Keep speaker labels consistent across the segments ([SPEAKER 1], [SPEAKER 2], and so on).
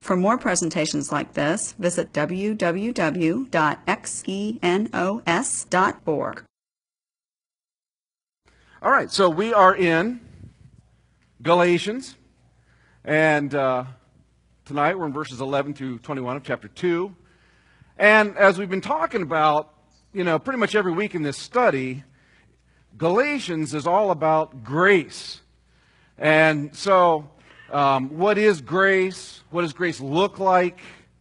[SPEAKER 1] For more presentations like this, visit www.xenos.org.
[SPEAKER 2] All right, so we are in Galatians, and tonight we're in verses 11 through 21 of chapter 2. And as we've been talking about, pretty much every week in this study, Galatians is all about grace. And so, what is grace? What does grace look like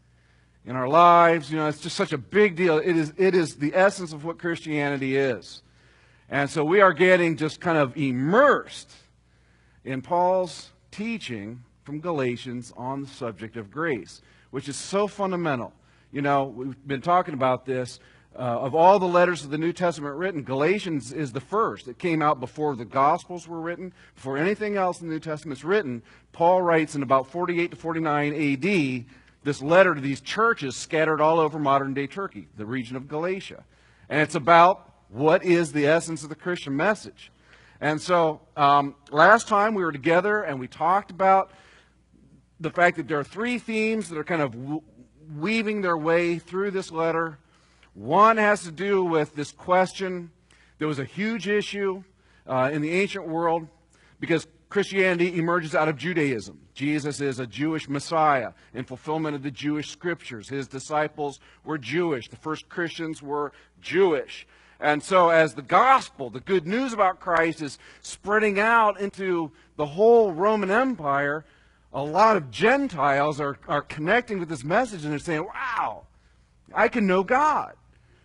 [SPEAKER 2] in our lives? It's just such a big deal. It is the essence of what Christianity is. And so we are getting just kind of immersed in Paul's teaching from Galatians on the subject of grace, which is so fundamental. We've been talking about this. Of all the letters of the New Testament written, Galatians is the first. It came out before the Gospels were written, before anything else in the New Testament is written. Paul writes in about 48 to 49 A.D. this letter to these churches scattered all over modern-day Turkey, the region of Galatia. And it's about what is the essence of the Christian message. And so last time we were together and we talked about the fact that there are three themes that are kind of weaving their way through this letter. One has to do with this question. There was a huge issue in the ancient world because Christianity emerges out of Judaism. Jesus is a Jewish Messiah in fulfillment of the Jewish scriptures. His disciples were Jewish. The first Christians were Jewish. And so as the gospel, the good news about Christ, is spreading out into the whole Roman Empire, a lot of Gentiles are connecting with this message and they're saying, wow, I can know God.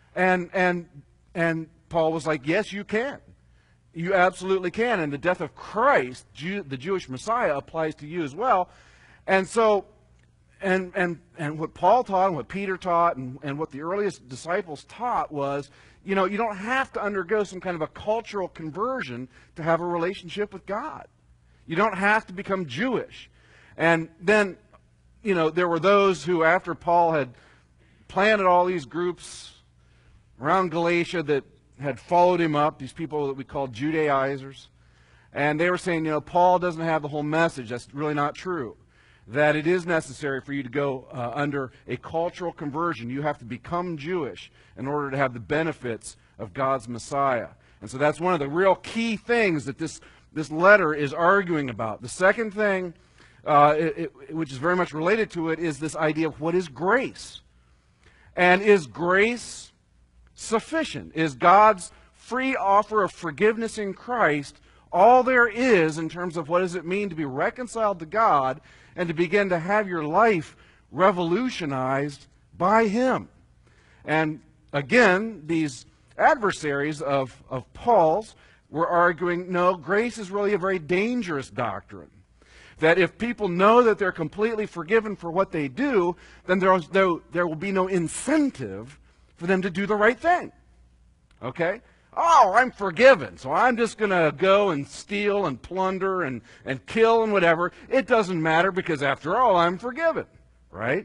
[SPEAKER 2] And Paul was like, yes, you can. You absolutely can. And the death of Christ, the Jewish Messiah, applies to you as well. And so, and what Paul taught and what Peter taught and what the earliest disciples taught was, you don't have to undergo some kind of a cultural conversion to have a relationship with God. You don't have to become Jewish. And then, there were those who, after Paul had planted all these groups around Galatia that had followed him up, these people that we call Judaizers, and they were saying, Paul doesn't have the whole message. That's really not true. That it is necessary for you to go under a cultural conversion. You have to become Jewish in order to have the benefits of God's Messiah. And so that's one of the real key things that this letter is arguing about. The second thing, which is very much related to it, is this idea of what is grace. And is grace sufficient? Is God's free offer of forgiveness in Christ all there is in terms of what does it mean to be reconciled to God and to begin to have your life revolutionized by Him? And again, these adversaries of Paul's were arguing, no, grace is really a very dangerous doctrine. That if people know that they're completely forgiven for what they do, then there will be no incentive for them to do the right thing. Okay? Oh, I'm forgiven, so I'm just going to go and steal and plunder and kill and whatever. It doesn't matter because after all, I'm forgiven. Right?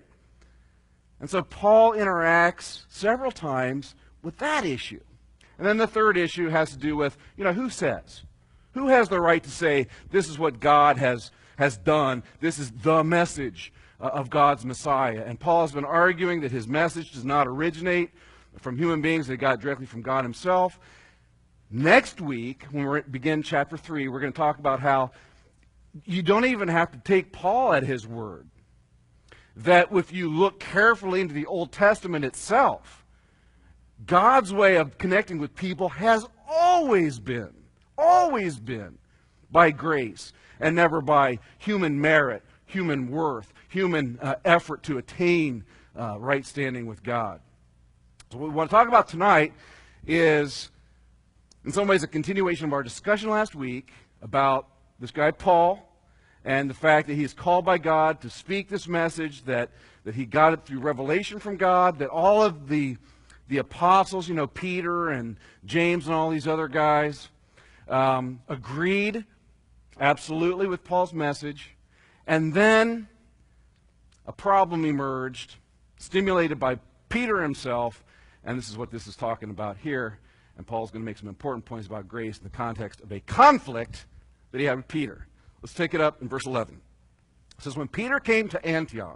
[SPEAKER 2] And so Paul interacts several times with that issue. And then the third issue has to do with, who says? Who has the right to say, this is what God has done. This is the message of God's Messiah. And Paul has been arguing that his message does not originate from human beings, that it got directly from God Himself. Next week, when we begin chapter 3, we're going to talk about how you don't even have to take Paul at his word. That if you look carefully into the Old Testament itself, God's way of connecting with people has always been by grace and never by human merit, human worth, human effort to attain right standing with God. So what we want to talk about tonight is, in some ways, a continuation of our discussion last week about this guy Paul and the fact that he is called by God to speak this message, that he got it through revelation from God, that all of the apostles, Peter and James and all these other guys, agreed absolutely with Paul's message. And then a problem emerged, stimulated by Peter himself, and this is what this is talking about here. And Paul's going to make some important points about grace in the context of a conflict that he had with Peter. Let's take it up in verse 11. It says, when Peter came to Antioch,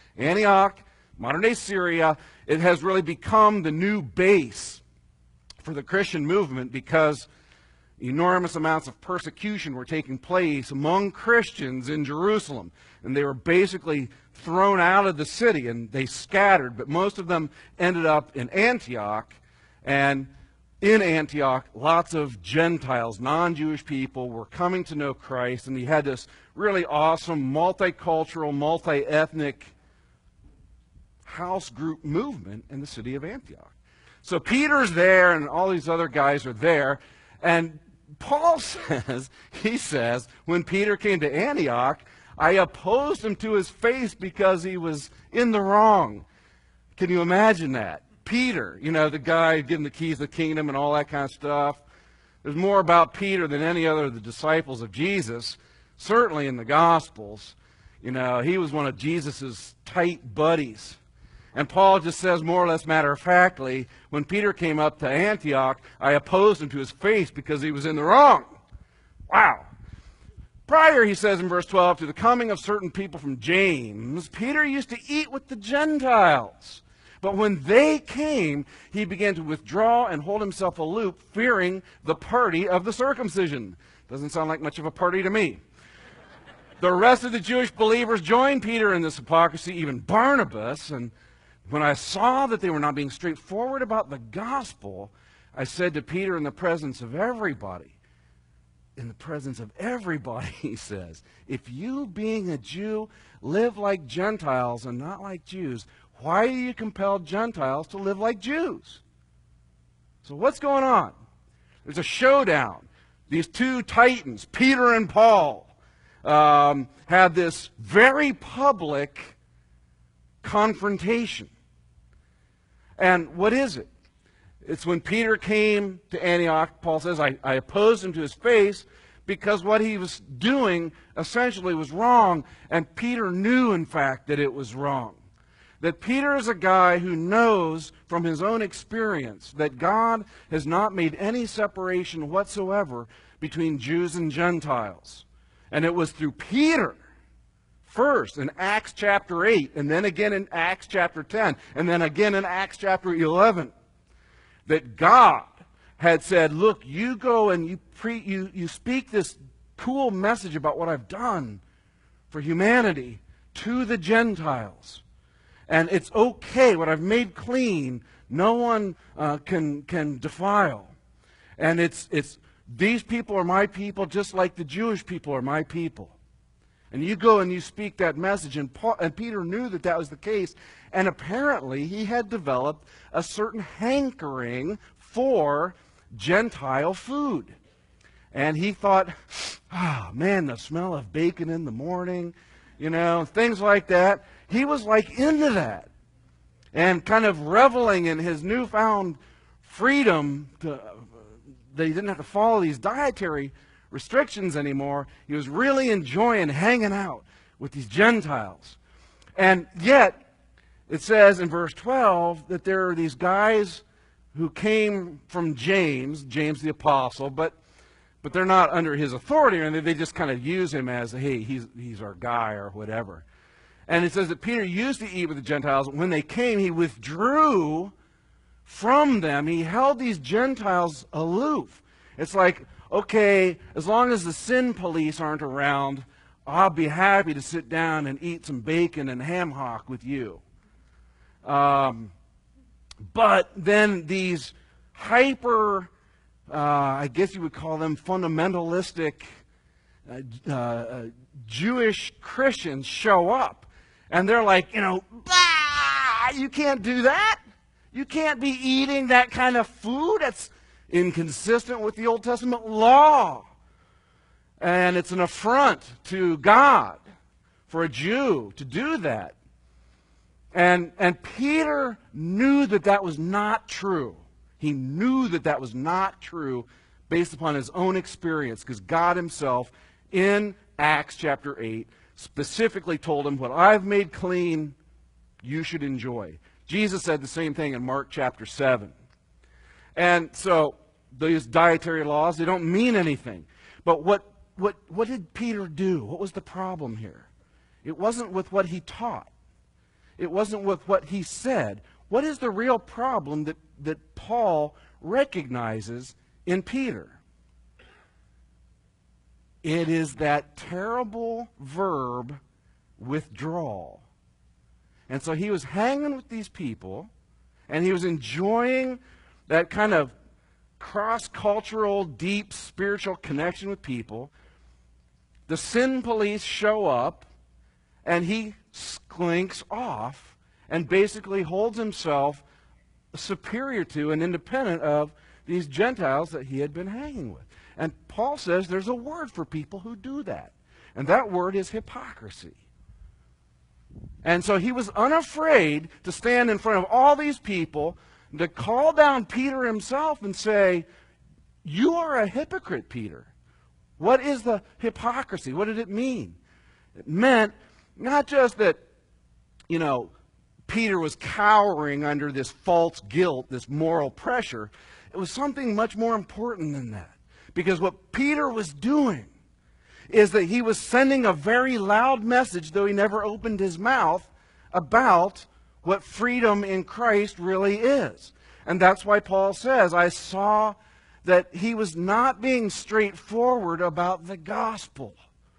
[SPEAKER 2] Antioch, modern-day Syria, it has really become the new base for the Christian movement because enormous amounts of persecution were taking place among Christians in Jerusalem. And they were basically thrown out of the city, and they scattered. But most of them ended up in Antioch. And in Antioch, lots of Gentiles, non-Jewish people, were coming to know Christ. And he had this really awesome multicultural, multi-ethnic house group movement in the city of Antioch. So Peter's there, and all these other guys are there. And Paul says, when Peter came to Antioch, I opposed him to his face because he was in the wrong. Can you imagine that? Peter, the guy given the keys of the kingdom and all that kind of stuff. There's more about Peter than any other of the disciples of Jesus, certainly in the Gospels. He was one of Jesus' tight buddies. And Paul just says more or less matter-of-factly, when Peter came up to Antioch, I opposed him to his face because he was in the wrong. Wow. Prior, he says in verse 12, to the coming of certain people from James, Peter used to eat with the Gentiles. But when they came, he began to withdraw and hold himself aloof, fearing the party of the circumcision. Doesn't sound like much of a party to me. The rest of the Jewish believers joined Peter in this hypocrisy, even Barnabas, and when I saw that they were not being straightforward about the gospel, I said to Peter in the presence of everybody, he says, if you, being a Jew, live like Gentiles and not like Jews, why do you compel Gentiles to live like Jews? So what's going on? There's a showdown. These two titans, Peter and Paul, had this very public confrontation. And what is it? It's when Peter came to Antioch, Paul says, I opposed him to his face because what he was doing essentially was wrong, and Peter knew, in fact, that it was wrong. That Peter is a guy who knows from his own experience that God has not made any separation whatsoever between Jews and Gentiles. And it was through Peter, first in Acts chapter 8, and then again in Acts chapter 10, and then again in Acts chapter 11, that God had said, look, you go and you speak this cool message about what I've done for humanity to the Gentiles. And it's okay, what I've made clean, no one can defile. And it's these people are my people just like the Jewish people are my people. And you go and you speak that message, and Peter knew that that was the case, and apparently he had developed a certain hankering for Gentile food. And he thought, oh man, the smell of bacon in the morning, things like that. He was like into that, and kind of reveling in his newfound freedom that he didn't have to follow these dietary restrictions anymore. He was really enjoying hanging out with these Gentiles. And yet, it says in verse 12 that there are these guys who came from James the apostle, but they're not under his authority, and they just kind of use him as, hey, he's our guy or whatever. And it says that Peter used to eat with the Gentiles. When they came, he withdrew from them. He held these Gentiles aloof. It's like, okay, as long as the sin police aren't around, I'll be happy to sit down and eat some bacon and ham hock with you. But then these hyper, I guess you would call them fundamentalistic Jewish Christians show up. And they're like, bah, you can't do that. You can't be eating that kind of food. That's inconsistent with the Old Testament law. And it's an affront to God for a Jew to do that. And Peter knew that that was not true. He knew that that was not true based upon his own experience, because God himself in Acts chapter 8 specifically told him, what I've made clean, you should enjoy. Jesus said the same thing in Mark chapter 7. And so these dietary laws, they don't mean anything. But what did Peter do? What was the problem here? It wasn't with what he taught. It wasn't with what he said. What is the real problem that Paul recognizes in Peter? It is that terrible verb, withdrawal. And so he was hanging with these people, and he was enjoying that kind of cross-cultural, deep spiritual connection with people. The sin police show up, and he slinks off and basically holds himself superior to and independent of these Gentiles that he had been hanging with. And Paul says there's a word for people who do that, and that word is hypocrisy. And so he was unafraid to stand in front of all these people, to call down Peter himself and say, "You are a hypocrite, Peter." What is the hypocrisy? What did it mean? It meant not just that, Peter was cowering under this false guilt, this moral pressure. It was something much more important than that. Because what Peter was doing is that he was sending a very loud message, though he never opened his mouth, about what freedom in Christ really is. And that's why Paul says, I saw that he was not being straightforward about the gospel.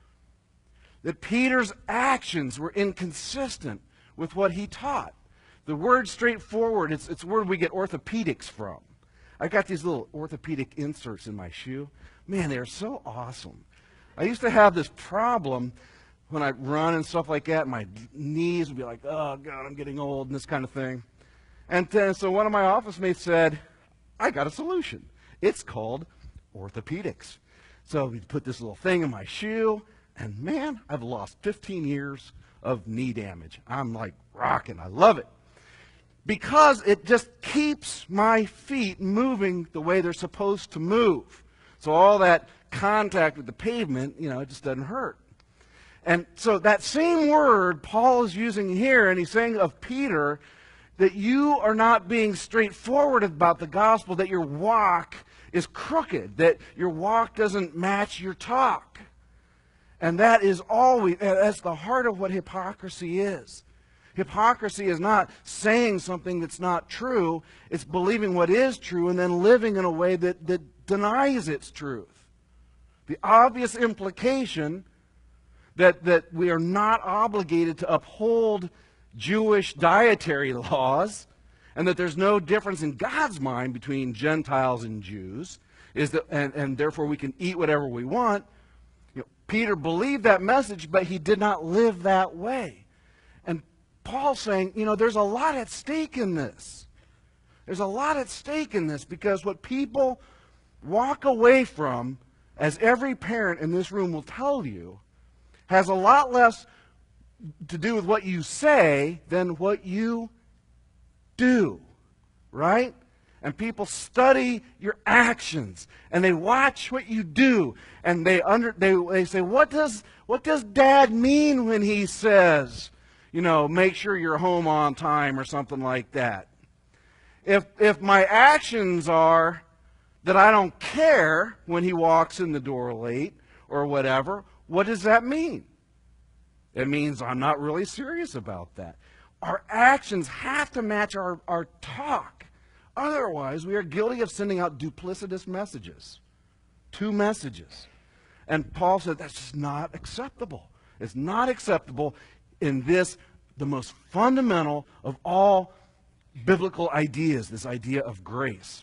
[SPEAKER 2] That Peter's actions were inconsistent with what he taught. The word straightforward, it's a word we get orthopedics from. I got these little orthopedic inserts in my shoe. Man, they're so awesome. I used to have this problem when I run and stuff like that. My knees would be like, oh, God, I'm getting old and this kind of thing. And so one of my office mates said, I got a solution. It's called orthopedics. So we put this little thing in my shoe, and man, I've lost 15 years of knee damage. I'm like rocking. I love it. Because it just keeps my feet moving the way they're supposed to move. So all that contact with the pavement, it just doesn't hurt. And so that same word Paul is using here, and he's saying of Peter, that you are not being straightforward about the gospel, that your walk is crooked, that your walk doesn't match your talk. And that's the heart of what hypocrisy is. Hypocrisy is not saying something that's not true. It's believing what is true and then living in a way that denies its truth. The obvious implication that we are not obligated to uphold Jewish dietary laws and that there's no difference in God's mind between Gentiles and Jews, and therefore we can eat whatever we want. Peter believed that message, but he did not live that way. And Paul's saying, there's a lot at stake in this. There's a lot at stake in this because what people walk away from, as every parent in this room will tell you, has a lot less to do with what you say than what you do, right? And people study your actions, and they watch what you do, and they say, what does Dad mean when he says, make sure you're home on time or something like that? If my actions are that I don't care when he walks in the door late or whatever, what does that mean? It means I'm not really serious about that. Our actions have to match our talk. Otherwise, we are guilty of sending out duplicitous messages. Two messages. And Paul said that's just not acceptable. It's not acceptable in this, the most fundamental of all biblical ideas, this idea of grace.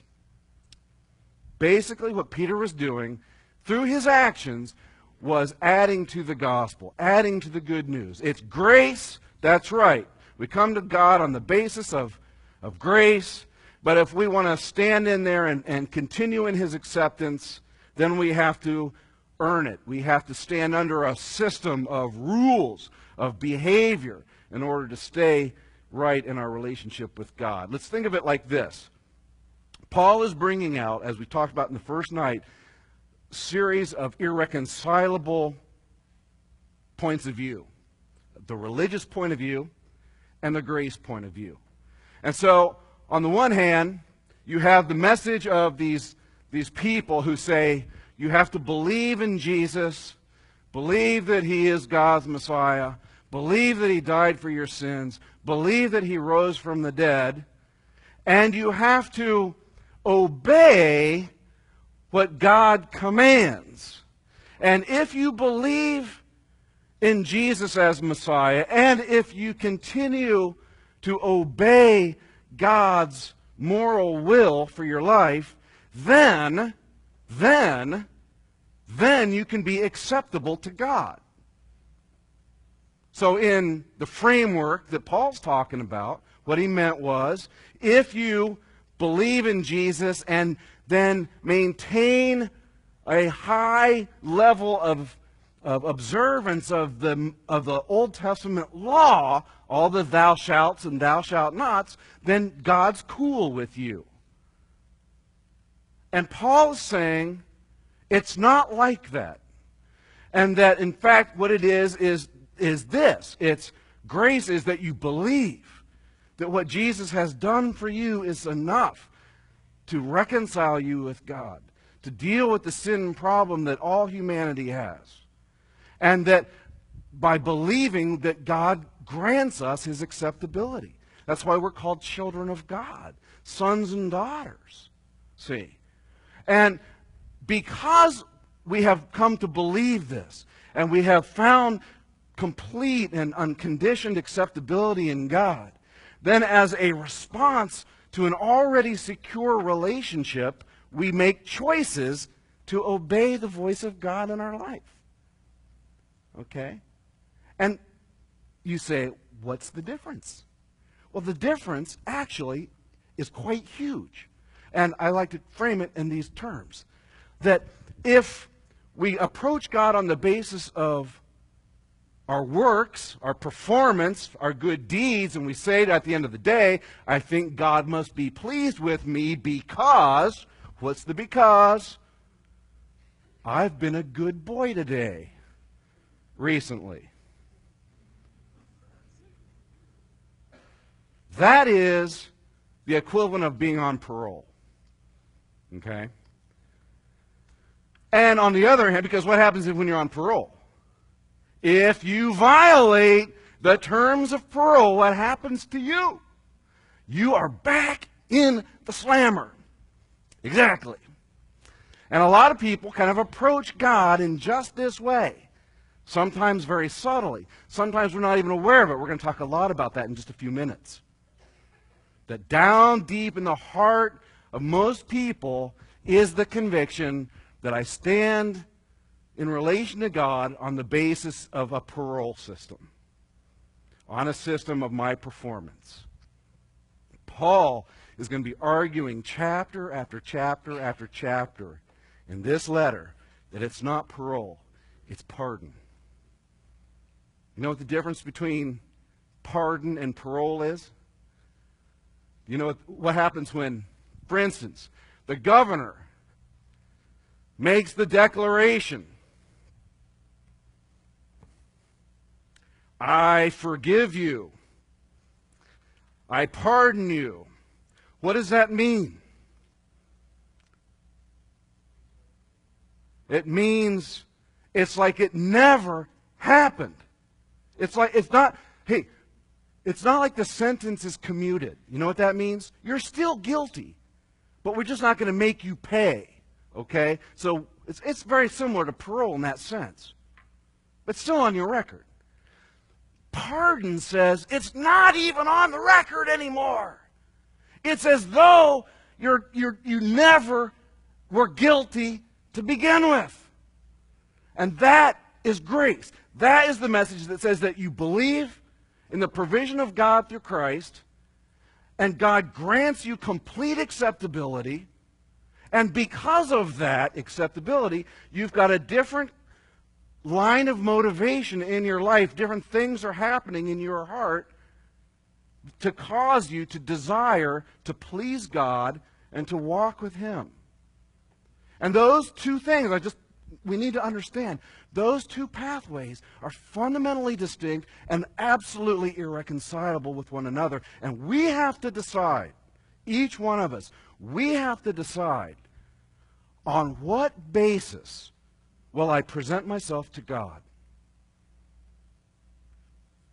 [SPEAKER 2] Basically, what Peter was doing through his actions was adding to the gospel, adding to the good news. It's grace, that's right. We come to God on the basis of grace, but if we want to stand in there and continue in his acceptance, then we have to earn it. We have to stand under a system of rules, of behavior, in order to stay right in our relationship with God. Let's think of it like this. Paul is bringing out, as we talked about in the first night, a series of irreconcilable points of view. The religious point of view and the grace point of view. And so, on the one hand, you have the message of these people who say, you have to believe in Jesus, believe that he is God's Messiah, believe that he died for your sins, believe that he rose from the dead, and you have to obey what God commands. And if you believe in Jesus as Messiah, and if you continue to obey God's moral will for your life, then you can be acceptable to God. So in the framework that Paul's talking about, what he meant was, if you believe in Jesus and then maintain a high level of observance of the Old Testament law, all the thou shalts and thou shalt nots, then God's cool with you. And Paul is saying it's not like that. And that, in fact, what it is this. It's grace is that you believe that what Jesus has done for you is enough to reconcile you with God, to deal with the sin problem that all humanity has. And that by believing that God grants us his acceptability. That's why we're called children of God, sons and daughters. See? And because we have come to believe this, and we have found complete and unconditioned acceptability in God, then as a response to an already secure relationship, we make choices to obey the voice of God in our life. Okay? And you say, what's the difference? Well, the difference actually is quite huge. And I like to frame it in these terms. That if we approach God on the basis of our works, our performance, our good deeds, and we say at the end of the day, I think God must be pleased with me because, what's the because? I've been a good boy today, recently. That is the equivalent of being on parole. Okay? And on the other hand, because what happens when you're on parole? If you violate the terms of parole, what happens to you? You are back in the slammer. Exactly. And a lot of people kind of approach God in just this way. Sometimes very subtly. Sometimes we're not even aware of it. We're going to talk a lot about that in just a few minutes. That down deep in the heart of most people is the conviction that I stand in relation to God on the basis of a parole system, on a system of my performance. Paul is going to be arguing chapter after chapter after chapter in this letter that it's not parole, it's pardon. You know what the difference between pardon and parole is? You know what happens when, for instance, the governor makes the declaration, I forgive you. I pardon you. What does that mean? It means it's like it never happened. It's not like the sentence is commuted. You know what that means? You're still guilty, but we're just not going to make you pay. Okay? So it's very similar to parole in that sense. But still on your record. Pardon says it's not even on the record anymore. It's as though you never were guilty to begin with. And that is grace. That is the message that says that you believe in the provision of God through Christ, and God grants you complete acceptability, and because of that acceptability, you've got a different line of motivation in your life. Different things are happening in your heart to cause you to desire to please God and to walk with Him. And those two things, we need to understand, those two pathways are fundamentally distinct and absolutely irreconcilable with one another. And we have to decide, each one of us, we have to decide on what basis will I present myself to God.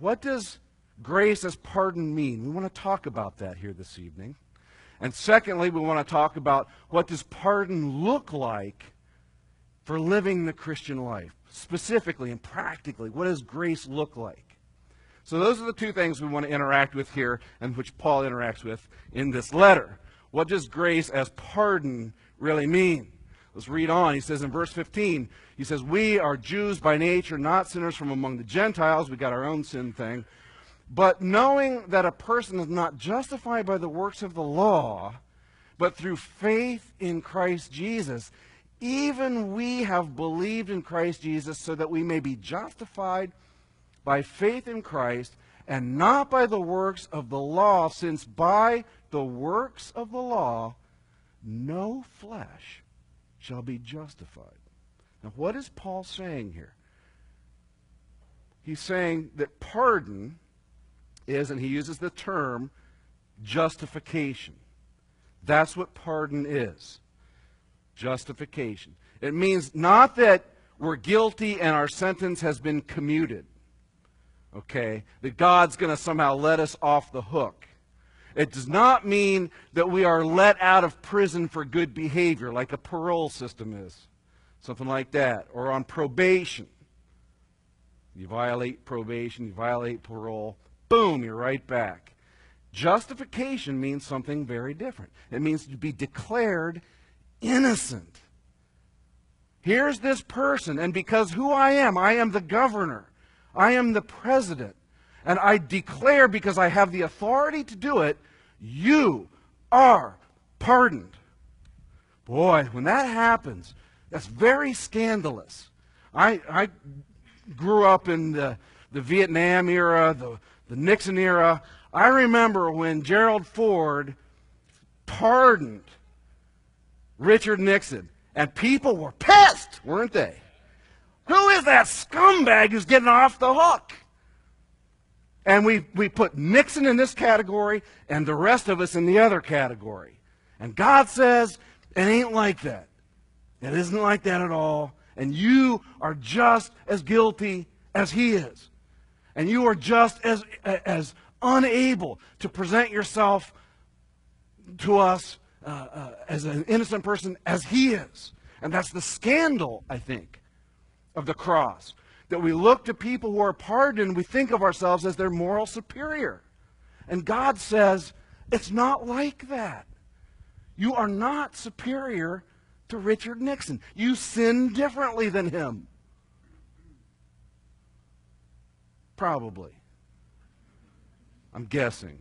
[SPEAKER 2] What does grace as pardon mean? We want to talk about that here this evening. And secondly, we want to talk about what does pardon look like for living the Christian life. Specifically and practically, what does grace look like? So those are the two things we want to interact with here, and which Paul interacts with in this letter. What does grace as pardon really mean? Let's read on. He says in verse 15, he says, we are Jews by nature, not sinners from among the Gentiles. We got our own sin thing. But knowing that a person is not justified by the works of the law, but through faith in Christ Jesus, even we have believed in Christ Jesus so that we may be justified by faith in Christ and not by the works of the law, since by the works of the law no flesh shall be justified. Now, what is Paul saying here? He's saying that pardon is, and he uses the term, justification. That's what pardon is. Justification. It means not that we're guilty and our sentence has been commuted. Okay? That God's going to somehow let us off the hook. It does not mean that we are let out of prison for good behavior, like a parole system is. Something like that. Or on probation. You violate probation, you violate parole, boom, you're right back. Justification means something very different. It means to be declared innocent. Here's this person, and because who I am the governor. I am the president. And I declare, because I have the authority to do it, you are pardoned. Boy, when that happens, that's very scandalous. I grew up in the Vietnam era, the Nixon era. I remember when Gerald Ford pardoned Richard Nixon, and people were pissed, weren't they? Who is that scumbag who's getting off the hook? And we put Nixon in this category and the rest of us in the other category. And God says, it ain't like that. It isn't like that at all. And you are just as guilty as he is. And you are just as unable to present yourself to us as an innocent person as he is. And that's the scandal, I think, of the cross. That we look to people who are pardoned and we think of ourselves as their moral superior. And God says, it's not like that. You are not superior to Richard Nixon. You sin differently than him. Probably. I'm guessing.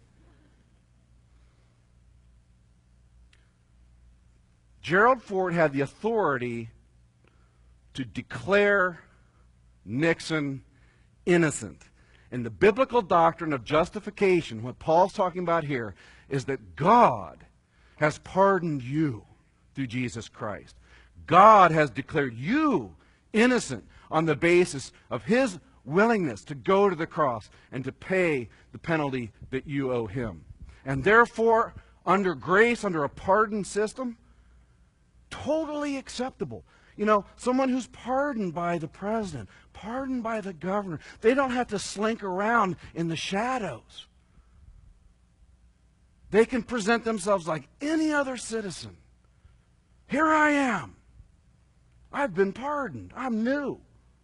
[SPEAKER 2] Gerald Ford had the authority to declare Nixon innocent. And the biblical doctrine of justification, what Paul's talking about here, is that God has pardoned you through Jesus Christ. God has declared you innocent on the basis of his willingness to go to the cross and to pay the penalty that you owe him. And therefore, under grace, under a pardon system, totally acceptable. You know, someone who's pardoned by the president, pardoned by the governor, they don't have to slink around in the shadows. They can present themselves like any other citizen. Here I am. I've been pardoned. I'm new.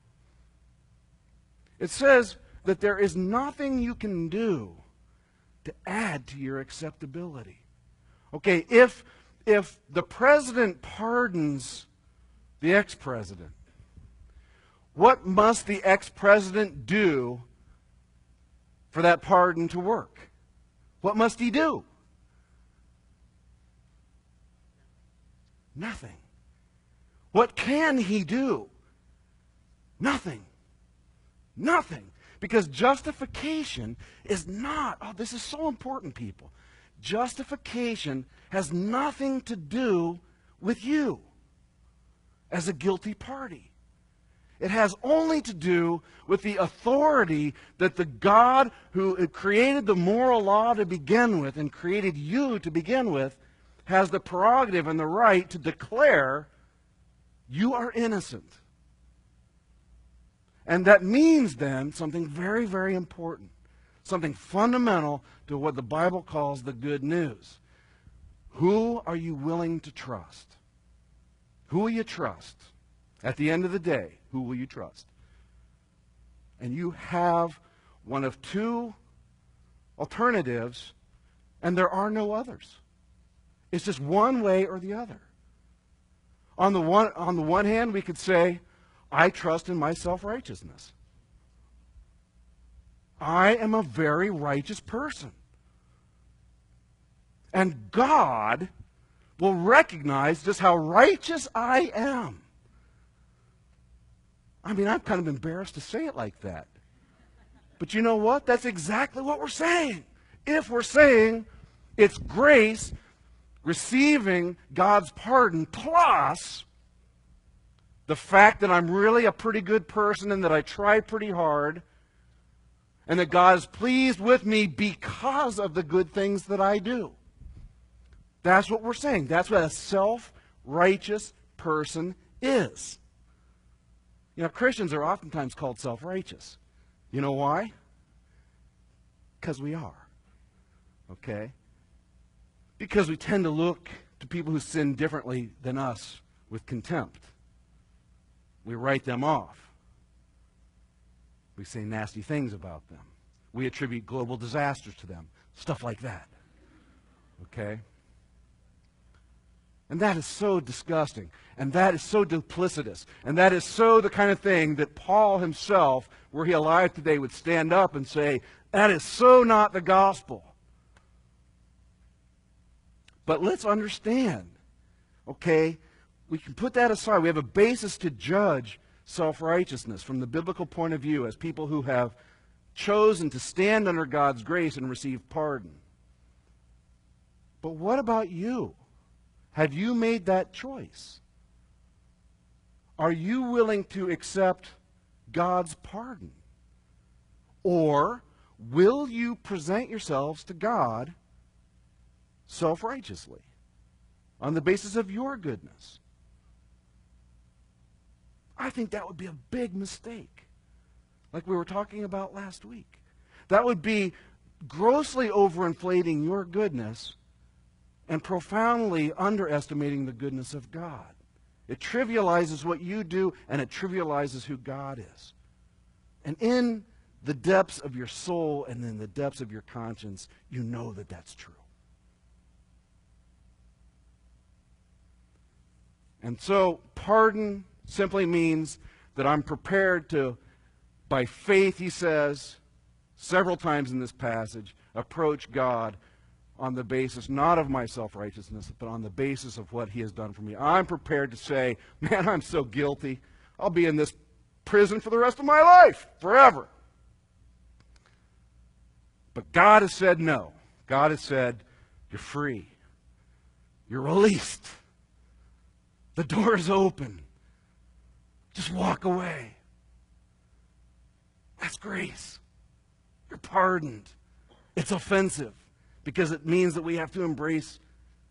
[SPEAKER 2] It says that there is nothing you can do to add to your acceptability. Okay, if the president pardons the ex-president, what must the ex-president do for that pardon to work? What must he do? Nothing. What can he do? Nothing. Nothing. Because justification is not, oh, this is so important, people. Justification has nothing to do with you as a guilty party. It has only to do with the authority that the God who created the moral law to begin with and created you to begin with has the prerogative and the right to declare you are innocent. And that means then something very, very important, something fundamental to what the Bible calls the good news. Who are you willing to trust? Who will you trust? At the end of the day, who will you trust? And you have one of two alternatives, and there are no others. It's just one way or the other. On the one hand, we could say, I trust in my self-righteousness. I am a very righteous person. And God will recognize just how righteous I am. I mean, I'm kind of embarrassed to say it like that. But you know what? That's exactly what we're saying. If we're saying it's grace, receiving God's pardon, plus the fact that I'm really a pretty good person and that I try pretty hard, and that God is pleased with me because of the good things that I do. That's what we're saying. That's what a self-righteous person is. You know, Christians are oftentimes called self-righteous. You know why? Because we are. Okay? Because we tend to look to people who sin differently than us with contempt. We write them off. We say nasty things about them. We attribute global disasters to them. Stuff like that. Okay? And that is so disgusting. And that is so duplicitous. And that is so the kind of thing that Paul himself, were he alive today, would stand up and say, that is so not the gospel. But let's understand, okay, we can put that aside. We have a basis to judge self-righteousness from the biblical point of view as people who have chosen to stand under God's grace and receive pardon. But what about you? Have you made that choice? Are you willing to accept God's pardon? Or will you present yourselves to God self-righteously on the basis of your goodness? I think that would be a big mistake, like we were talking about last week. That would be grossly overinflating your goodness and profoundly underestimating the goodness of God. It trivializes what you do, and it trivializes who God is. And in the depths of your soul and in the depths of your conscience, you know that that's true. And so, pardon simply means that I'm prepared to, by faith, he says, several times in this passage, approach God on the basis not of my self-righteousness, but on the basis of what he has done for me. I'm prepared to say, man, I'm so guilty. I'll be in this prison for the rest of my life, forever. But God has said no. God has said, you're free. You're released. The door is open. Just walk away. That's grace. You're pardoned. It's offensive because it means that we have to embrace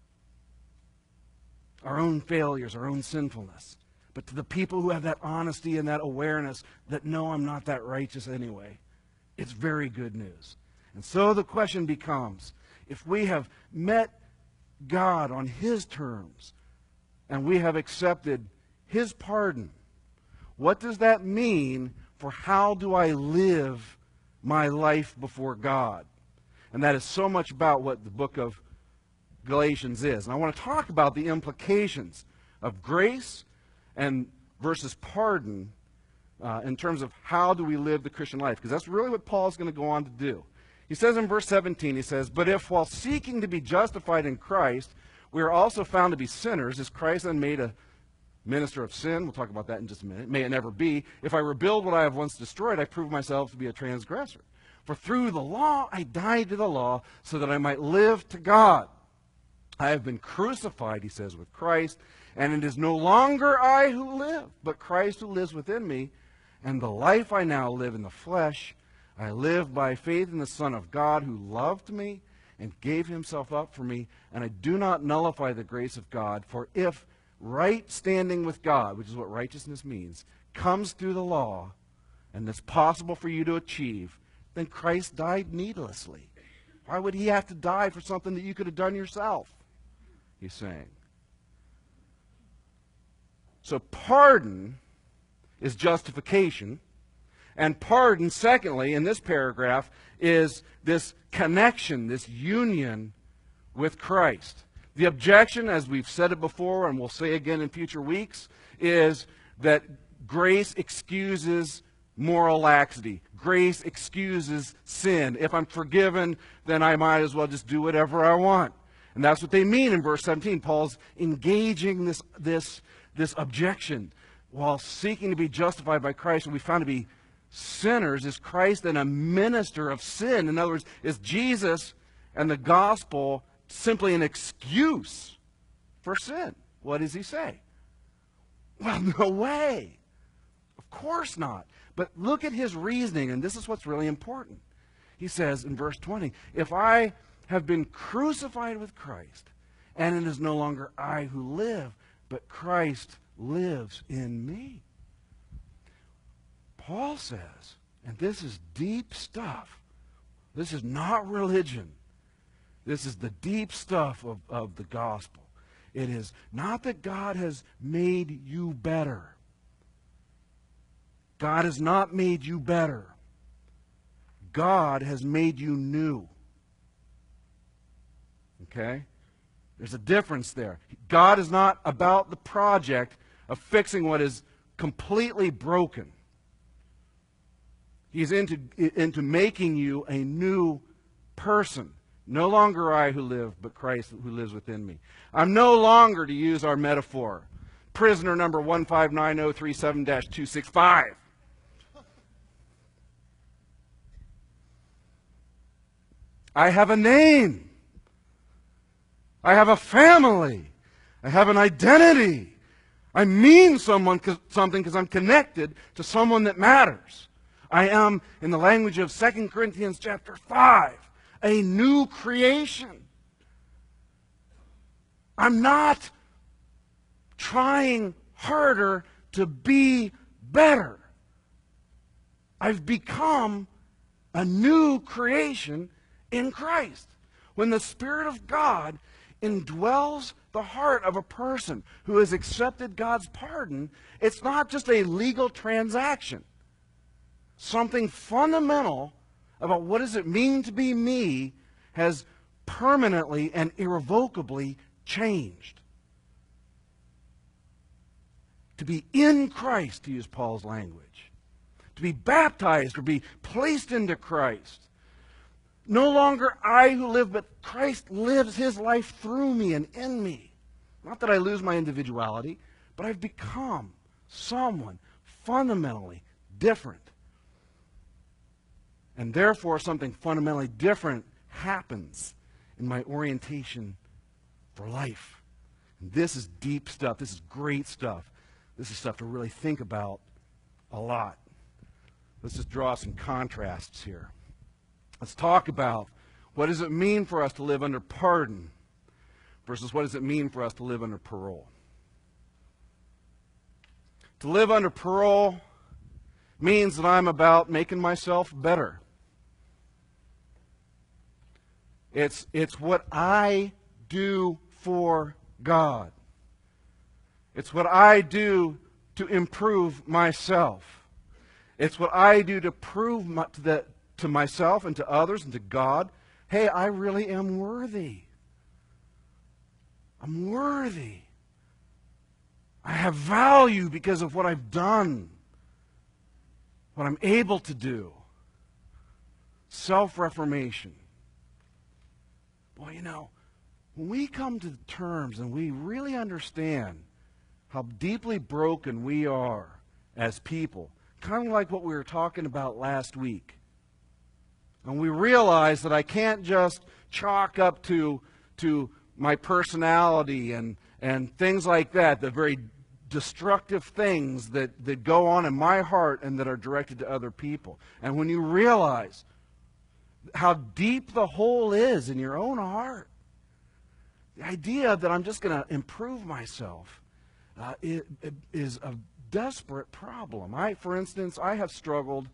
[SPEAKER 2] our own failures, our own sinfulness. But to the people who have that honesty and that awareness that, no, I'm not that righteous anyway, it's very good news. And so the question becomes, if we have met God on his terms and we have accepted his pardon, what does that mean for how do I live my life before God? And that is so much about what the book of Galatians is. And I want to talk about the implications of grace and versus pardon in terms of how do we live the Christian life, because that's really what Paul is going to go on to do. He says in verse 17, he says, but if while seeking to be justified in Christ, we are also found to be sinners, is Christ then made a minister of sin? We'll talk about that in just a minute. May it never be. If I rebuild what I have once destroyed, I prove myself to be a transgressor. For through the law I died to the law, so that I might live to God. I have been crucified, he says, with Christ, and it is no longer I who live, but Christ who lives within me. And the life I now live in the flesh, I live by faith in the Son of God, who loved me and gave himself up for me. And I do not nullify the grace of God, for if right standing with God, which is what righteousness means, comes through the law, and that's possible for you to achieve, then Christ died needlessly. Why would he have to die for something that you could have done yourself? He's saying. So pardon is justification. And pardon, secondly, in this paragraph, is this connection, this union with Christ. The objection, as we've said it before and we'll say again in future weeks, is that grace excuses moral laxity. Grace excuses sin. If I'm forgiven, then I might as well just do whatever I want. And that's what they mean in verse 17. Paul's engaging this objection. While seeking to be justified by Christ, and we found to be sinners, is Christ then a minister of sin? In other words, is Jesus and the gospel simply an excuse for sin? What does he say? Well, no way. Of course not. But look at his reasoning, and this is what's really important. He says in verse 20, if I have been crucified with Christ, and it is no longer I who live, but Christ lives in me. Paul says, and this is deep stuff, this is not religion, this is the deep stuff of the gospel. It is not that God has made you better. God has not made you better. God has made you new. Okay? There's a difference there. God is not about the project of fixing what is completely broken. He's into making you a new person. No longer I who live, but Christ who lives within me. I'm no longer, to use our metaphor, prisoner number 159037-265. I have a name. I have a family. I have an identity. I mean something because I'm connected to someone that matters. I am, in the language of 2 Corinthians chapter 5, a new creation. I'm not trying harder to be better. I've become a new creation in Christ. When the Spirit of God indwells the heart of a person who has accepted God's pardon, it's not just a legal transaction. Something fundamental about what does it mean to be me has permanently and irrevocably changed. To be in Christ, to use Paul's language. To be baptized or be placed into Christ. No longer I who live, but Christ lives his life through me and in me. Not that I lose my individuality, but I've become someone fundamentally different. And therefore, something fundamentally different happens in my orientation for life. And this is deep stuff. This is great stuff. This is stuff to really think about a lot. Let's just draw some contrasts here. Let's talk about what does it mean for us to live under pardon versus what does it mean for us to live under parole. To live under parole means that I'm about making myself better. It's what I do for God. It's what I do to improve myself. It's what I do to prove to myself and to others and to God, hey, I really am worthy. I'm worthy. I have value because of what I've done, what I'm able to do. Self-reformation. Boy, you know, when we come to terms and we really understand how deeply broken we are as people, kind of like what we were talking about last week, and we realize that I can't just chalk up to my personality and things like that, the very destructive things that go on in my heart and that are directed to other people. And when you realize how deep the hole is in your own heart, the idea that I'm just going to improve myself is a desperate problem. For instance, I have struggled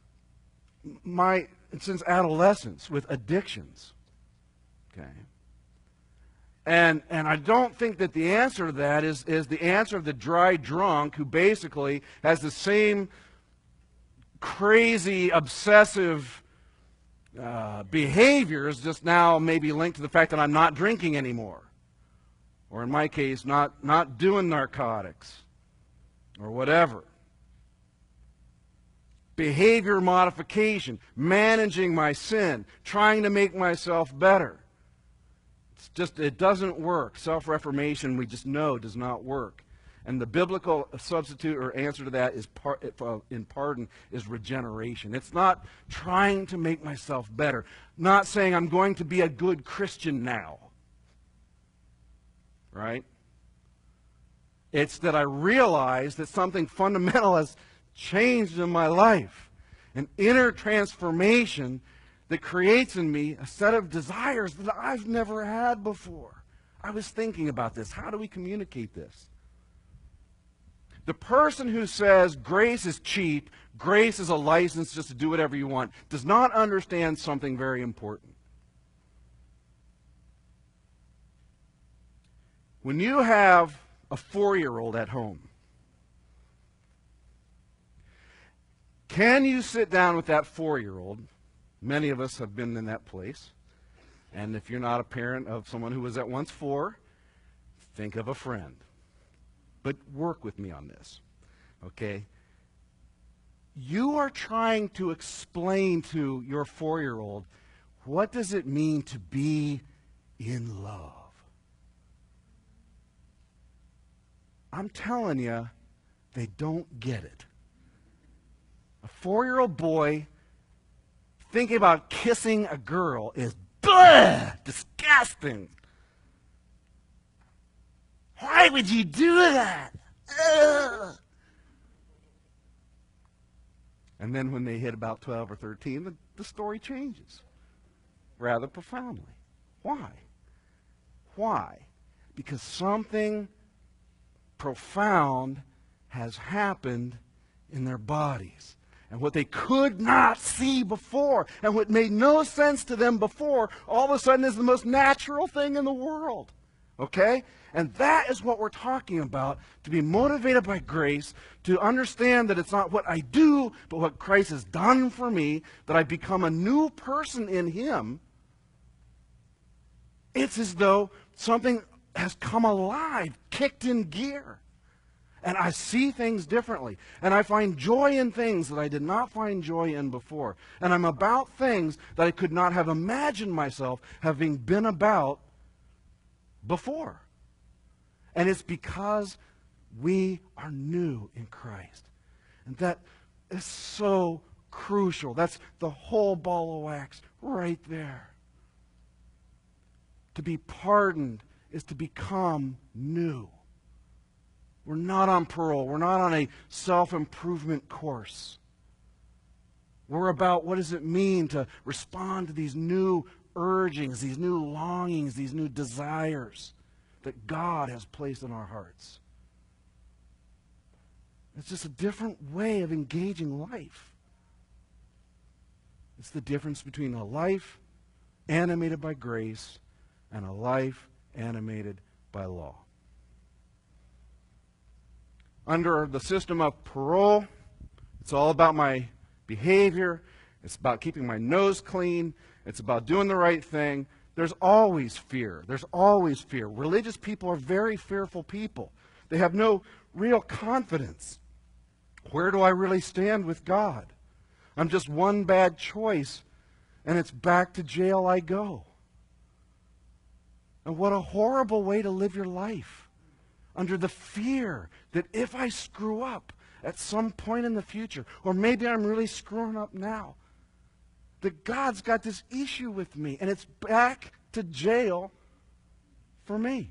[SPEAKER 2] since adolescence with addictions. Okay. And I don't think that the answer to that is the answer of the dry drunk who basically has the same crazy, obsessive behaviors, just now maybe linked to the fact that I'm not drinking anymore. Or in my case, not doing narcotics or whatever. Behavior modification, managing my sin, trying to make myself better. It doesn't work. Self-reformation, we just know, does not work. And the biblical substitute or answer to that is in pardon is regeneration. It's not trying to make myself better. Not saying I'm going to be a good Christian now. Right? It's that I realize that something fundamental has changed in my life. An inner transformation that creates in me a set of desires that I've never had before. I was thinking about this. How do we communicate this? The person who says grace is cheap, grace is a license just to do whatever you want, does not understand something very important. When you have a 4-year-old at home, can you sit down with that 4-year-old? Many of us have been in that place. And if you're not a parent of someone who was at once 4, think of a friend. But work with me on this, okay? You are trying to explain to your 4-year-old, what does it mean to be in love? I'm telling you, they don't get it. A 4-year-old boy thinking about kissing a girl is disgusting. Why would you do that? Ugh. And then when they hit about 12 or 13, the story changes rather profoundly. Why? Why? Because something profound has happened in their bodies. And what they could not see before, and what made no sense to them before, all of a sudden is the most natural thing in the world. Okay? And that is what we're talking about, to be motivated by grace, to understand that it's not what I do, but what Christ has done for me, that I become a new person in Him. It's as though something has come alive, kicked in gear. And I see things differently. And I find joy in things that I did not find joy in before. And I'm about things that I could not have imagined myself having been about before. And it's because we are new in Christ. And that is so crucial. That's the whole ball of wax right there. To be pardoned is to become new. We're not on parole. We're not on a self-improvement course. We're about what does it mean to respond to these new urgings, these new longings, these new desires that God has placed in our hearts. It's just a different way of engaging life. It's the difference between a life animated by grace and a life animated by law. Under the system of parole, it's all about my behavior. It's about keeping my nose clean. It's about doing the right thing. There's always fear. There's always fear. Religious people are very fearful people. They have no real confidence. Where do I really stand with God? I'm just one bad choice, and it's back to jail I go. And what a horrible way to live your life. Under the fear that if I screw up at some point in the future, or maybe I'm really screwing up now, that God's got this issue with me, and it's back to jail for me.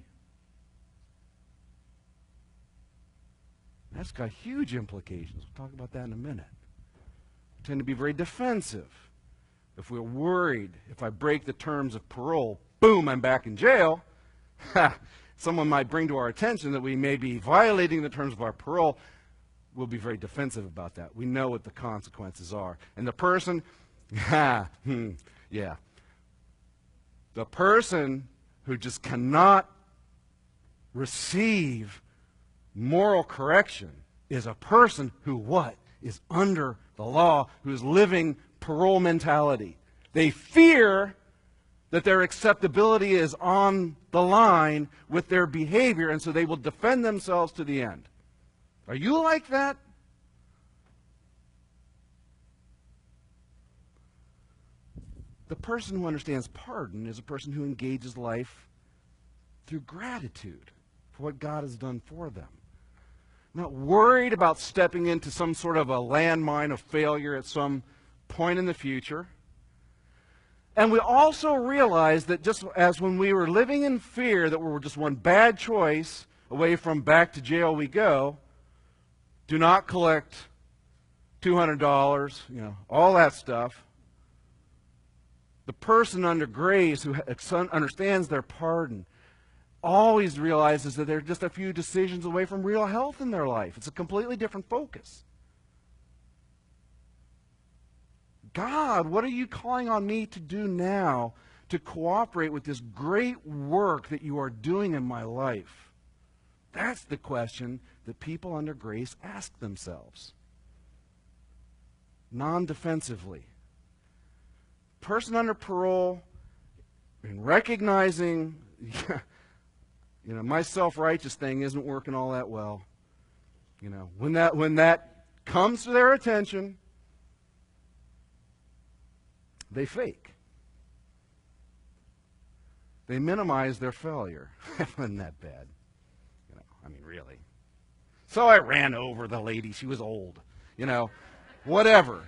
[SPEAKER 2] That's got huge implications. We'll talk about that in a minute. We tend to be very defensive. If we're worried, if I break the terms of parole, boom, I'm back in jail. Someone might bring to our attention that we may be violating the terms of our parole. we'll be very defensive about that. We know what the consequences are. And the person, yeah, the person who just cannot receive moral correction is a person who what? Is under the law, who is living parole mentality. They fear that their acceptability is on the line with their behavior, and so they will defend themselves to the end. Are you like that? The person who understands pardon is a person who engages life through gratitude for what God has done for them. Not worried about stepping into some sort of a landmine of failure at some point in the future. And we also realize that just as when we were living in fear that we were just one bad choice away from back to jail we go, do not collect $200, all that stuff. The person under grace who understands their pardon always realizes that they're just a few decisions away from real health in their life. It's a completely different focus. God, what are you calling on me to do now to cooperate with this great work that you are doing in my life? That's the question that people under grace ask themselves. Non-defensively. Person under parole, in recognizing, my self-righteous thing isn't working all that well. When that comes to their attention, they fake. They minimize their failure. Wasn't that bad? Really. So I ran over the lady. She was old. Whatever.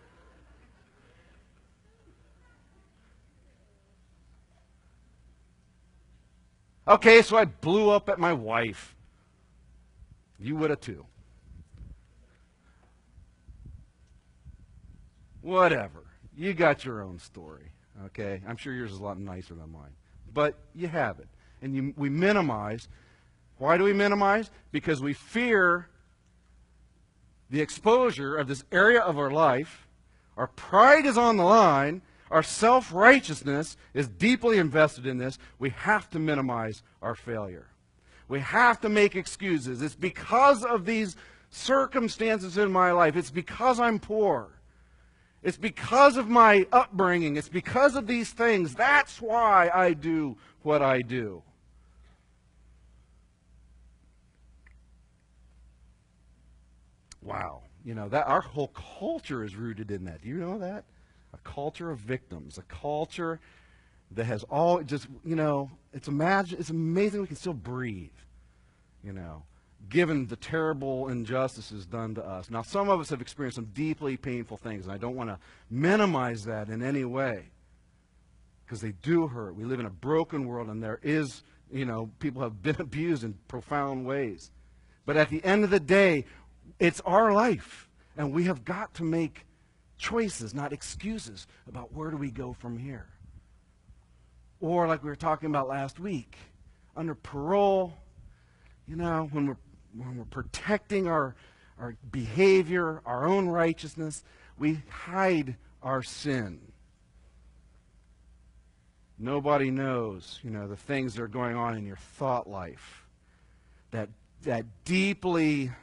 [SPEAKER 2] Okay, so I blew up at my wife. You would have too. Whatever. You got your own story, okay? I'm sure yours is a lot nicer than mine. But you have it. And we minimize. Why do we minimize? Because we fear the exposure of this area of our life. Our pride is on the line. Our self-righteousness is deeply invested in this. We have to minimize our failure. We have to make excuses. It's because of these circumstances in my life. It's because I'm poor. It's because of my upbringing. It's because of these things. That's why I do what I do. Wow. That our whole culture is rooted in that. Do you know that? A culture of victims. A culture that has all just, it's amazing we can still breathe, given the terrible injustices done to us. Now, some of us have experienced some deeply painful things, and I don't want to minimize that in any way, because they do hurt. We live in a broken world, and there is, people have been abused in profound ways. But at the end of the day, it's our life, and we have got to make choices, not excuses, about where do we go from here. Or like we were talking about last week, under parole, when we're protecting our behavior, our own righteousness, we hide our sin. Nobody knows, the things that are going on in your thought life. That deeply,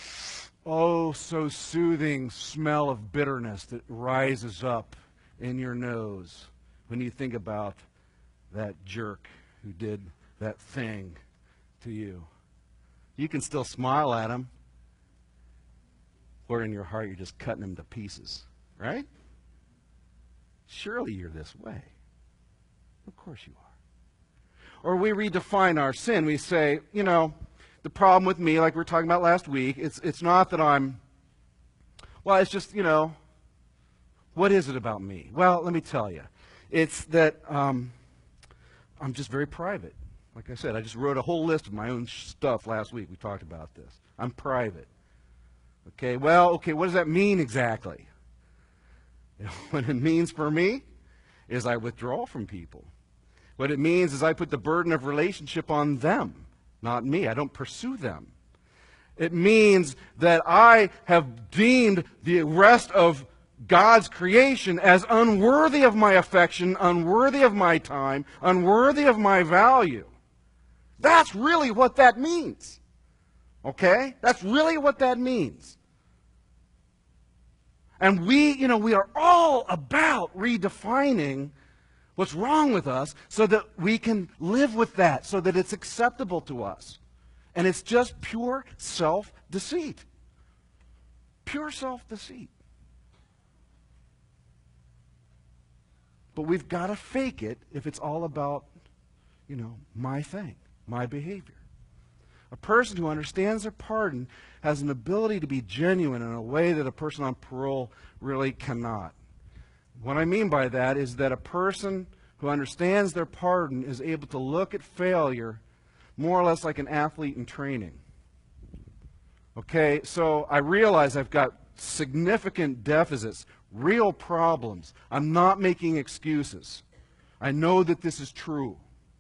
[SPEAKER 2] so soothing smell of bitterness that rises up in your nose when you think about that jerk who did that thing to you. You can still smile at him, or in your heart you're just cutting him to pieces, right? Surely you're this way. Of course you are. Or we redefine our sin. We say, the problem with me, like we were talking about last week, it's not that it's just, what is it about me? Well, let me tell you. It's that I'm just very private. Like I said, I just wrote a whole list of my own stuff last week. We talked about this. I'm private. Okay, what does that mean exactly? What it means for me is I withdraw from people. What it means is I put the burden of relationship on them, not me. I don't pursue them. It means that I have deemed the rest of God's creation as unworthy of my affection, unworthy of my time, unworthy of my value. That's really what that means. Okay? That's really what that means. And we are all about redefining what's wrong with us so that we can live with that, so that it's acceptable to us. And it's just pure self-deceit. Pure self-deceit. But we've got to fake it if it's all about, my thing, my behavior. A person who understands their pardon has an ability to be genuine in a way that a person on parole really cannot. What I mean by that is that a person who understands their pardon is able to look at failure more or less like an athlete in training. Okay, so I realize I've got significant deficits, real problems. I'm not making excuses. I know that this is true.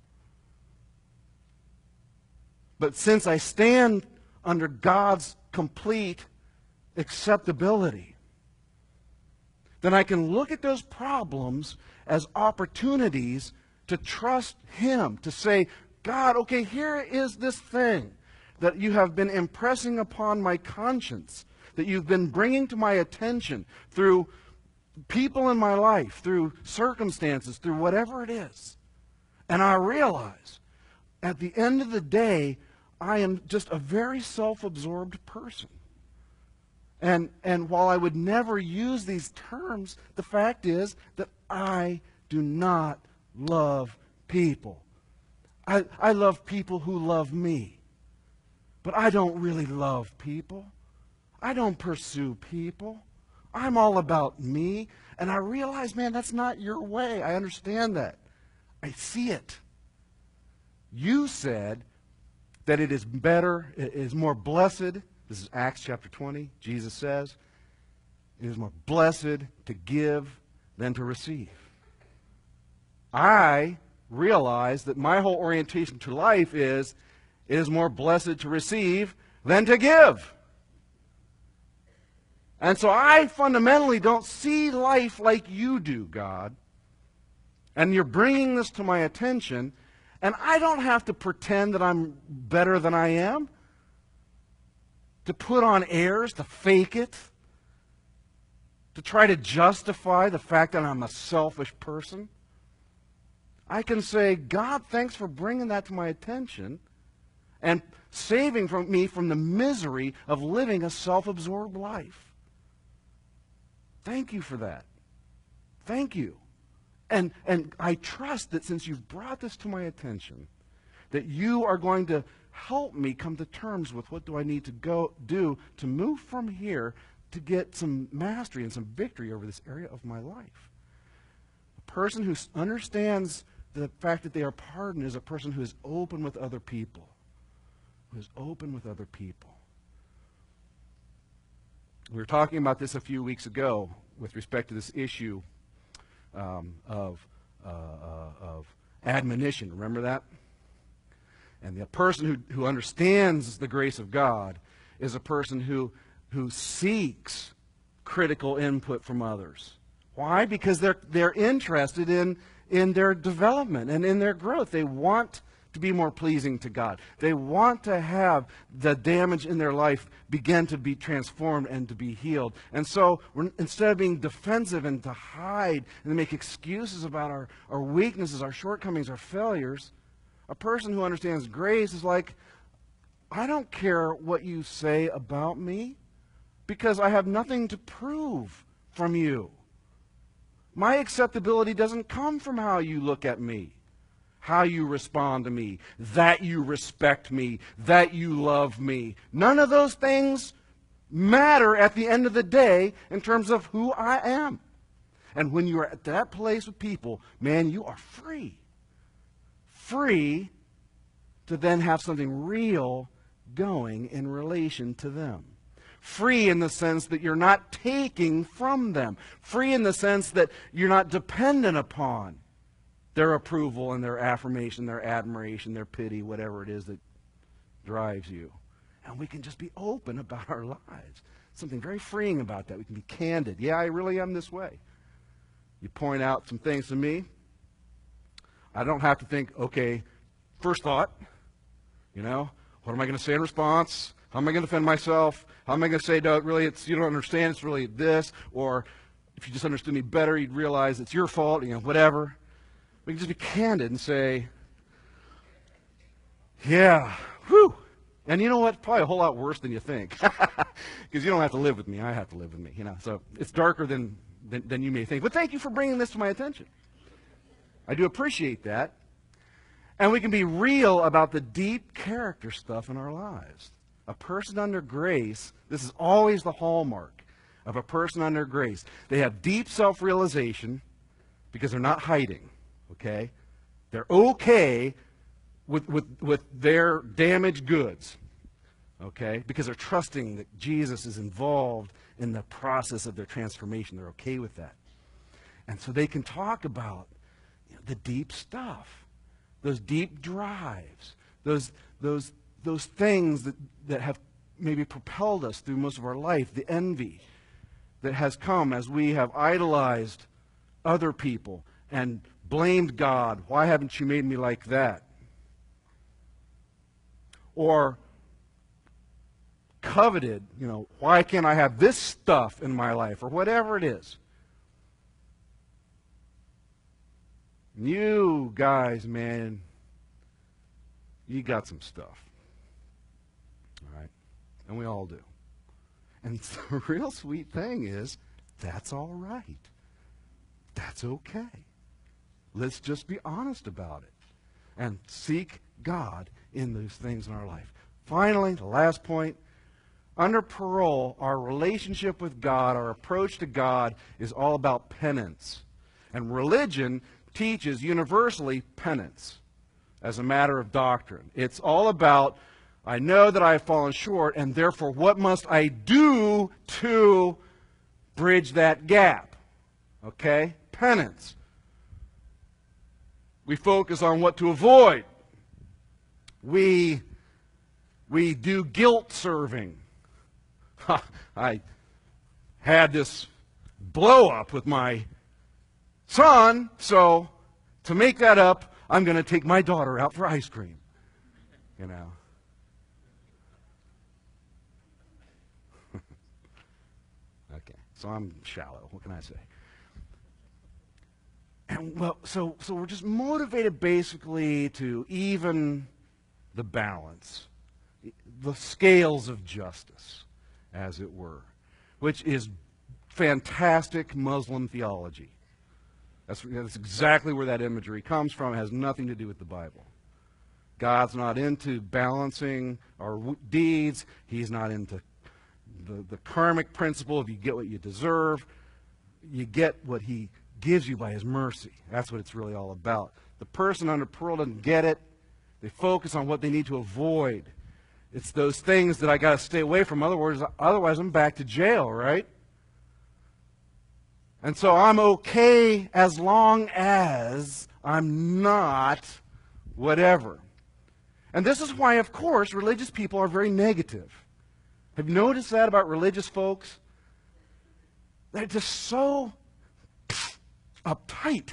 [SPEAKER 2] But since I stand under God's complete acceptability, then I can look at those problems as opportunities to trust Him, to say, God, okay, here is this thing that you have been impressing upon my conscience, that you've been bringing to my attention through people in my life, through circumstances, through whatever it is. And I realize, at the end of the day, I am just a very self-absorbed person. And while I would never use these terms, the fact is that I do not love people. I love people who love me. But I don't really love people. I don't pursue people. I'm all about me. And I realize, man, that's not your way. I understand that. I see it. You said that it is better, it is more blessed. This is Acts chapter 20. Jesus says, it is more blessed to give than to receive. I realize that my whole orientation to life is, it is more blessed to receive than to give. And so I fundamentally don't see life like you do, God. And you're bringing this to my attention, and I don't have to pretend that I'm better than I am, to put on airs, to fake it, to try to justify the fact that I'm a selfish person. I can say, God, thanks for bringing that to my attention and saving me from the misery of living a self-absorbed life. Thank you for that. Thank you. And I trust that since you've brought this to my attention, that you are going to help me come to terms with what do I need to go do to move from here to get some mastery and some victory over this area of my life. A person who understands the fact that they are pardoned is a person who is open with other people. Who is open with other people. We were talking about this a few weeks ago with respect to this issue of admonition. Remember that? And the person who understands the grace of God is a person who seeks critical input from others. Why? Because they're interested in their development and in their growth. They want to be more pleasing to God. They want to have the damage in their life begin to be transformed and to be healed. And so instead of being defensive and to hide and to make excuses about our weaknesses, our shortcomings, our failures, a person who understands grace is like, I don't care what you say about me because I have nothing to prove from you. My acceptability doesn't come from how you look at me, how you respond to me, that you respect me, that you love me. None of those things matter at the end of the day in terms of who I am. And when you are at that place with people, man, you are free. Free to then have something real going in relation to them. Free in the sense that you're not taking from them. Free in the sense that you're not dependent upon their approval and their affirmation, their admiration, their pity, whatever it is that drives you. And we can just be open about our lives. Something very freeing about that. We can be candid. Yeah, I really am this way. You point out some things to me. I don't have to think, okay, first thought, what am I going to say in response? How am I going to defend myself? How am I going to say, no, really, you don't understand, it's really this. Or if you just understood me better, you'd realize it's your fault, whatever. We can just be candid and say, yeah, whew. And you know what? Probably a whole lot worse than you think. Because you don't have to live with me. I have to live with me. So it's darker than you may think. But thank you for bringing this to my attention. I do appreciate that. And we can be real about the deep character stuff in our lives. A person under grace, this is always the hallmark of a person under grace. They have deep self-realization because they're not hiding, okay? They're okay with their damaged goods, okay? Because they're trusting that Jesus is involved in the process of their transformation. They're okay with that. And so they can talk about the deep stuff, those deep drives, those things that have maybe propelled us through most of our life, the envy that has come as we have idolized other people and blamed God. Why haven't you made me like that? Or coveted, why can't I have this stuff in my life? Or whatever it is. You guys, man, you got some stuff. All right? And we all do. And the real sweet thing is, that's all right. That's okay. Let's just be honest about it and seek God in those things in our life. Finally, the last point, under parole, our relationship with God, our approach to God is all about penance. And religion teaches universally penance as a matter of doctrine. It's all about, I know that I have fallen short, and therefore what must I do to bridge that gap? Okay? Penance. We focus on what to avoid. We do guilt serving. I had this blow up with my son, so to make that up, I'm going to take my daughter out for ice cream. Okay, so I'm shallow. What can I say? And so we're just motivated basically to even the balance, the scales of justice, as it were, which is fantastic Muslim theology. That's exactly where that imagery comes from. It has nothing to do with the Bible. God's not into balancing our deeds. He's not into the karmic principle of you get what you deserve. You get what he gives you by his mercy. That's what it's really all about. The person under parole doesn't get it. They focus on what they need to avoid. It's those things that I got to stay away from. Otherwise, I'm back to jail, right? And so I'm okay as long as I'm not whatever. And this is why, of course, religious people are very negative. Have you noticed that about religious folks? They're just so uptight.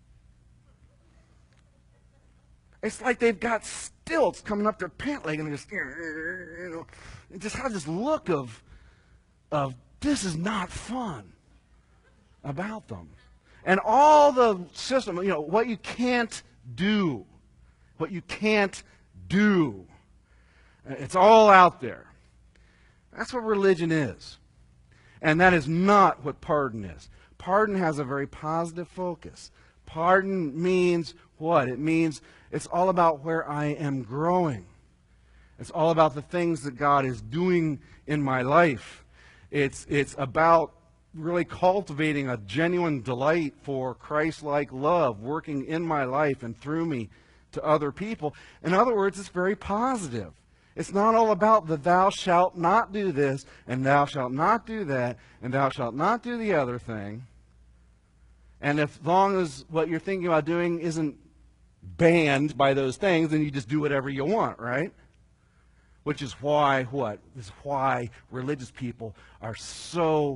[SPEAKER 2] It's like they've got stilts coming up their pant leg and they just have this look of this is not fun about them. And all the system, what you can't do. What you can't do. It's all out there. That's what religion is. And that is not what pardon is. Pardon has a very positive focus. Pardon means what? It means it's all about where I am growing. It's all about the things that God is doing in my life. It's about really cultivating a genuine delight for Christ-like love working in my life and through me to other people. In other words, it's very positive. It's not all about the thou shalt not do this, and thou shalt not do that, and thou shalt not do the other thing. And as long as what you're thinking about doing isn't banned by those things, then you just do whatever you want, right? which is why what? This is why religious people are so,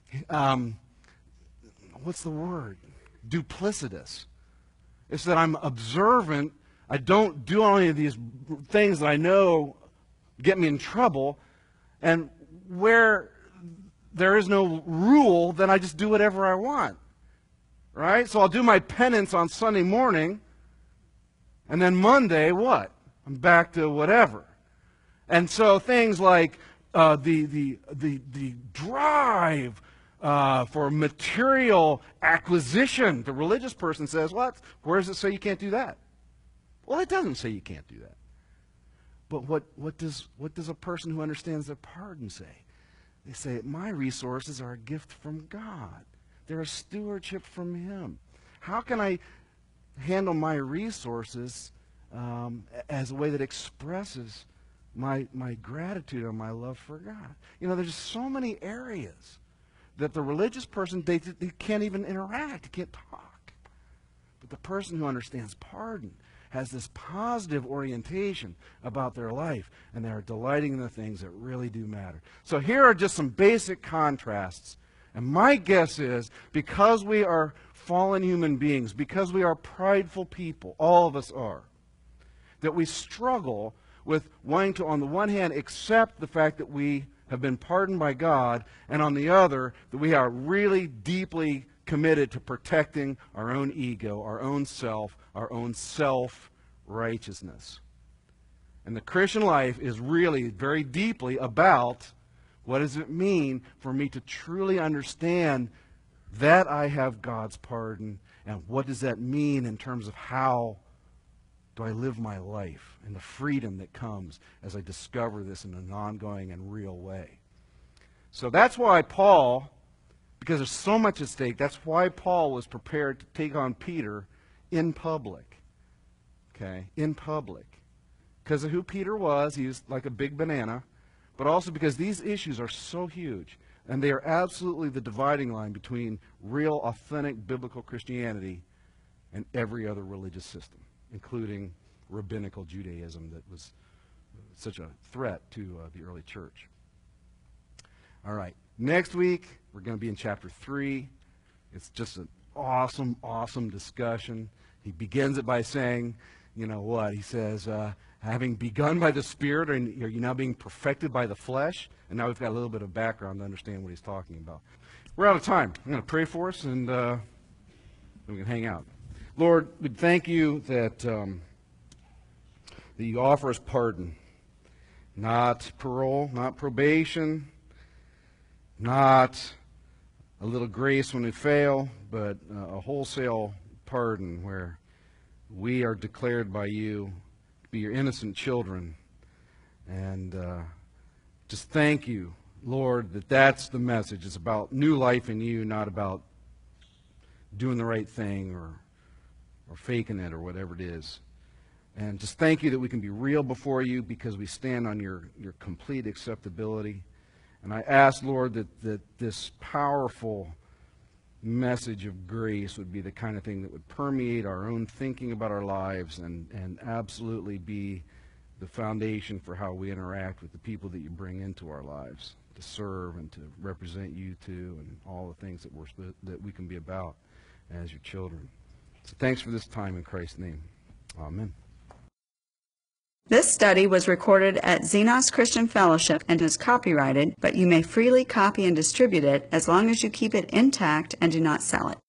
[SPEAKER 2] what's the word? Duplicitous. It's that I'm observant. I don't do any of these things that I know get me in trouble. And where there is no rule, then I just do whatever I want. Right? So I'll do my penance on Sunday morning, and then Monday, what? I'm back to whatever. And so things like the drive for material acquisition, the religious person says, what? Where does it say you can't do that? Well, it doesn't say you can't do that. But what does a person who understands their pardon say? They say, my resources are a gift from God. They're a stewardship from Him. How can I handle my resources as a way that expresses my gratitude or my love for God? You know, there's just so many areas that the religious person, they can't even interact, they can't talk. But the person who understands pardon has this positive orientation about their life, and they are delighting in the things that really do matter. So here are just some basic contrasts. And my guess is, because we are fallen human beings, because we are prideful people, all of us are, that we struggle with wanting to, on the one hand, accept the fact that we have been pardoned by God, and on the other, that we are really deeply committed to protecting our own ego, our own self-righteousness. And the Christian life is really very deeply about what does it mean for me to truly understand that I have God's pardon, and what does that mean in terms of how do I live my life and the freedom that comes as I discover this in an ongoing and real way. So that's why Paul, because there's so much at stake, that's why Paul was prepared to take on Peter in public. Okay, in public. Because of who Peter was, he was like a big banana, but also because these issues are so huge, and they are absolutely the dividing line between real, authentic biblical Christianity and every other religious system, including rabbinical Judaism that was such a threat to the early church. All right, next week we're going to be in chapter 3. It's just an awesome, awesome discussion. He begins it by saying, you know what? He says, having begun by the Spirit, are you now being perfected by the flesh? And now we've got a little bit of background to understand what he's talking about. We're out of time. I'm going to pray for us, and then we can hang out. Lord, we thank you that you offer us pardon. Not parole, not probation, not a little grace when we fail, but a wholesale pardon where we are declared by you to be your innocent children. And just thank you, Lord, that that's the message. It's about new life in you, not about doing the right thing or faking it or whatever it is. And just thank you that we can be real before you because we stand on your complete acceptability. And I ask, Lord, that this powerful message of grace would be the kind of thing that would permeate our own thinking about our lives and absolutely be the foundation for how we interact with the people that you bring into our lives to serve and to represent you too, and all the things that we can be about as your children. So thanks for this time in Christ's name. Amen.
[SPEAKER 1] This study was recorded at Xenos Christian Fellowship and is copyrighted, but you may freely copy and distribute it as long as you keep it intact and do not sell it.